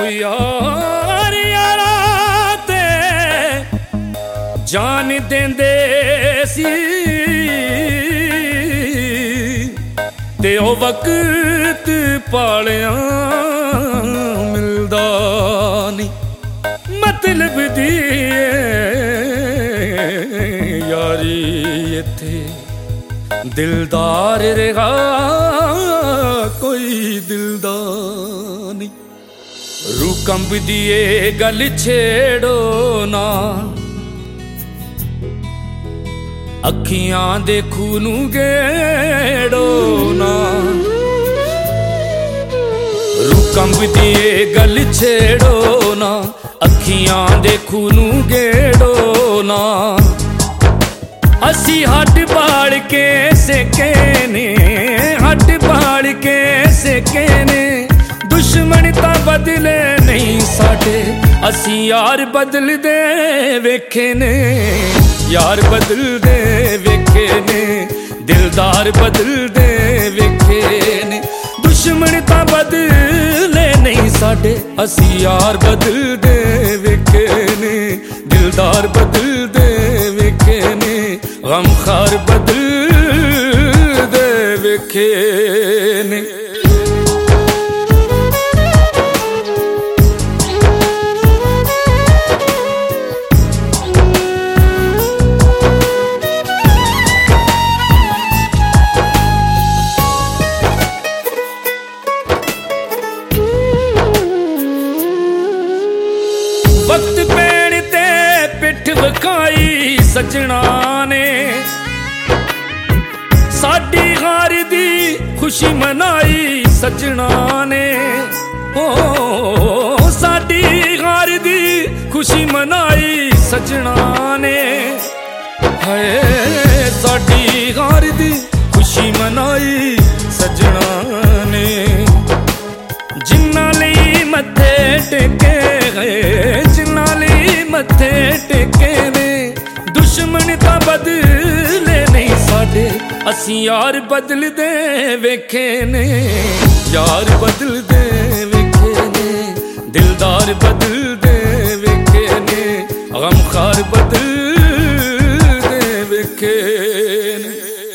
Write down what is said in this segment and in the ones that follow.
यार यारा ते जान देंदे सी ते ओ वक्त पालिया मिलदा नहीं मतलब दी यारी इत्थे दिलदार रहा कोई दिलदार नहीं। रूह कंबदी ए गल छेड़ो ना अखियां दे खूनू गेड़ो ना। रूह कंबदी ए गल छेड़ो ना अखियां दे खूनू गेड़ो ना। असी हट बाड़ के सेके ने हट बाड़ के सेके ने दुश्मन ता बदले नहीं साडे असी यार बदल दे वेखे ने यार बदल दे वेखे ने दिलदार बदल दे वेखे ने दुश्मन ता बदले नहीं साडे असी यार बदल दे वेखे ने दिलदार बदल दे वेखे ने गमखार बदल दे वेखे ने। वक्त पैण ते पिठ विखाई सजना ने साडी हार दी खुशी मनाई सजना ने ओ साडी हार दी खुशी मनाई सजना ने हाय साडी हार दी खुशी मनाई सजना ने। जिन्ना लई मत्थे टेके गए जिन्ना लई मत्थे टेके ने दुश्मन ता बदले नहीं साडे असी यार बदल दे वेखे ने यार बदल दे वेखे ने दिलदार बदल दे वेखे ने गमखार बदल दे वेखे ने।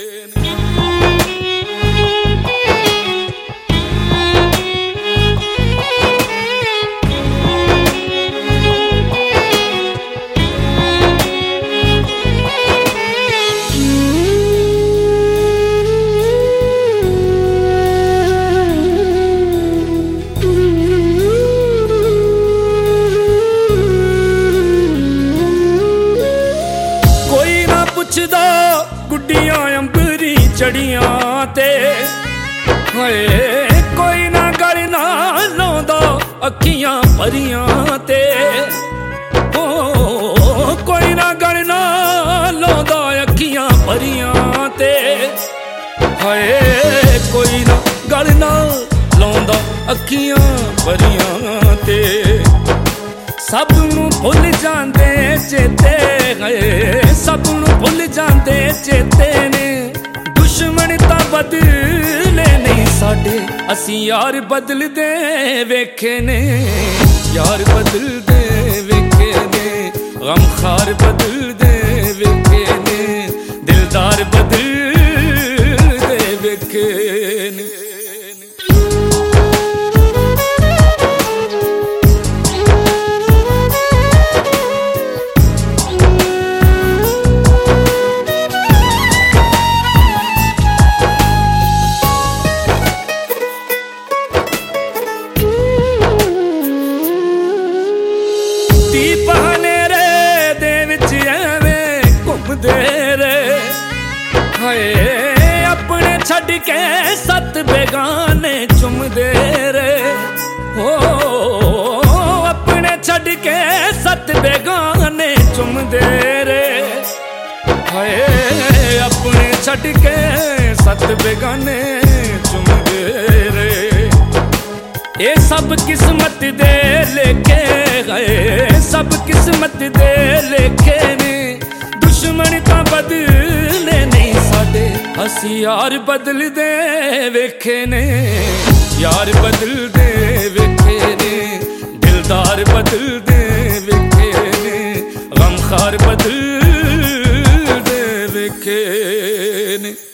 पुछदा गुड्डियां अंबरी चढ़ियां ते हाय कोई ना गल ना लाउंदा अखियां भरियां ते ओ कोई ना गल ना लाउंदा अखियां भरियां ते हाय कोई ना गल ना लाउंदा अखियां भरियां ते। सब नू भुल जांदे चेते गए सब नू भुल जांदे चेते ने दुश्मन ता बदले नहीं साडे असी यार बदल दे वेखे ने यार बदल दे वेखे ने गमखार बदल दे वेखे ने दिलदार बदल दे वेखे ने। अपने छड़ के सत बेगाने चुमदे रे हो अपने छड़ के सत बेगाने चुमदे रे हाय अपने छड़ के सत बेगाने चुमदे रे। ये सब किस्मत दे लेके गए सब किस्मत दे लेके ने दुश्मन ता बदले नहीं साडे असी यार बदल दे वेखे ने यार बदल दे वेखे ने। खार बदल दे वेखे ने, गम खार बदल दे वेखे ने।